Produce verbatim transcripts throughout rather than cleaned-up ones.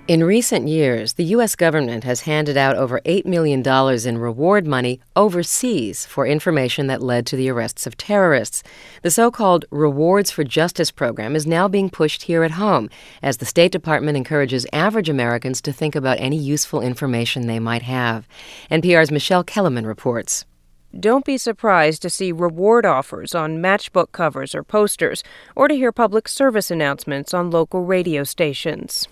In recent years, the U S government has handed out over eight million dollars in reward money overseas for information that led to the arrests of terrorists. The so-called Rewards for Justice program is now being pushed here at home as the State Department encourages average Americans to think about any useful information they might have. N P R's Michelle Kellerman reports. Don't be surprised to see reward offers on matchbook covers or posters, or to hear public service announcements on local radio stations.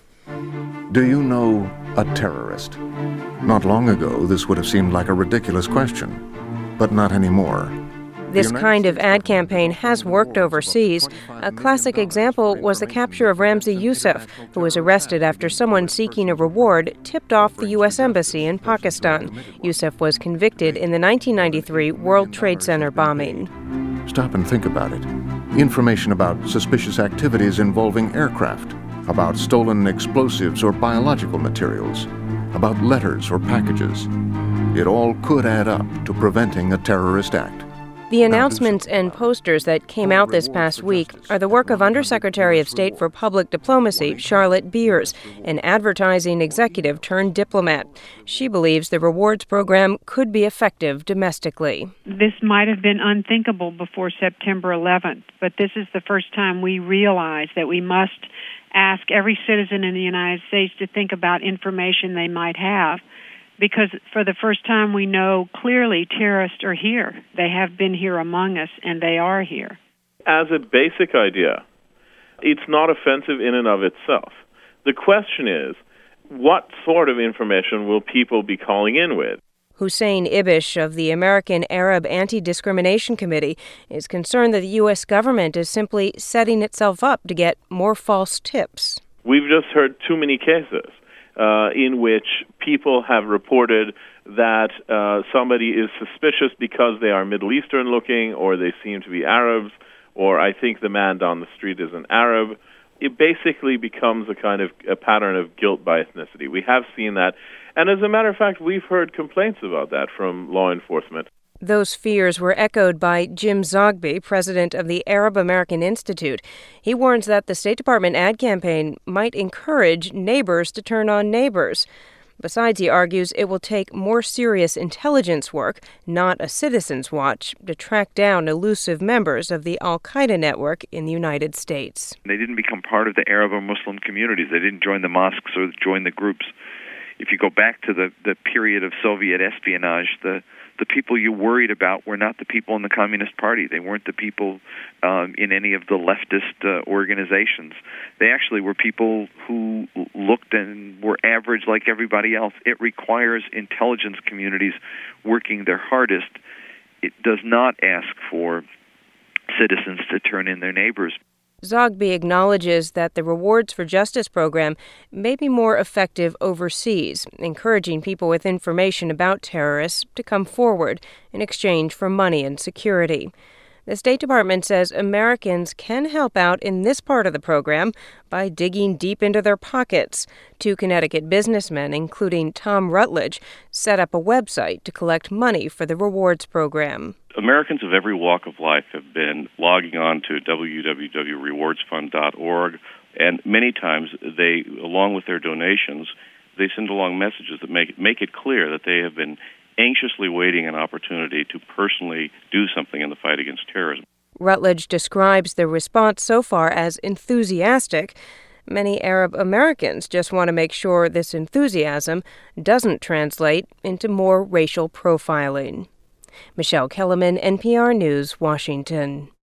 Do you know a terrorist? Not long ago, this would have seemed like a ridiculous question, but not anymore. This kind of ad campaign has worked overseas. A classic example was the capture of Ramzi Youssef, who was arrested after someone seeking a reward tipped off the U S Embassy in Pakistan. Youssef was convicted in the nineteen ninety-three World Trade Center bombing. Stop and think about it. Information about suspicious activities involving aircraft, about stolen explosives or biological materials, about letters or packages. It all could add up to preventing a terrorist act. The announcements and posters that came out this past week are the work of Undersecretary of State for Public Diplomacy, Charlotte Beers, an advertising executive turned diplomat. She believes the rewards program could be effective domestically. This might have been unthinkable before September eleventh, but this is the first time we realize that we must ask every citizen in the United States to think about information they might have, because for the first time we know clearly terrorists are here. They have been here among us, and they are here. As a basic idea, it's not offensive in and of itself. The question is, what sort of information will people be calling in with? Hussein Ibish of the American Arab Anti-Discrimination Committee is concerned that the U S government is simply setting itself up to get more false tips. We've just heard too many cases uh, in which people have reported that uh, somebody is suspicious because they are Middle Eastern looking, or they seem to be Arabs, or I think the man down the street is an Arab. It basically becomes a kind of a pattern of guilt by ethnicity. We have seen that. And as a matter of fact, we've heard complaints about that from law enforcement. Those fears were echoed by Jim Zogby, president of the Arab American Institute. He warns that the State Department ad campaign might encourage neighbors to turn on neighbors. Besides, he argues it will take more serious intelligence work, not a citizen's watch, to track down elusive members of the al-Qaeda network in the United States. They didn't become part of the Arab or Muslim communities. They didn't join the mosques or join the groups. If you go back to the, the period of Soviet espionage, the, the people you worried about were not the people in the Communist Party. They weren't the people um, in any of the leftist uh, organizations. They actually were people who looked and were average like everybody else. It requires intelligence communities working their hardest. It does not ask for citizens to turn in their neighbors. Zogby acknowledges that the Rewards for Justice program may be more effective overseas, encouraging people with information about terrorists to come forward in exchange for money and security. The State Department says Americans can help out in this part of the program by digging deep into their pockets. Two Connecticut businessmen, including Tom Rutledge, set up a website to collect money for the rewards program. Americans of every walk of life have been logging on to w w w dot rewards fund dot org, and many times they, along with their donations, they send along messages that make make it clear that they have been anxiously waiting an opportunity to personally do something in the fight against terrorism. Rutledge describes the response so far as enthusiastic. Many Arab Americans just want to make sure this enthusiasm doesn't translate into more racial profiling. Michelle Kellerman, N P R News, Washington.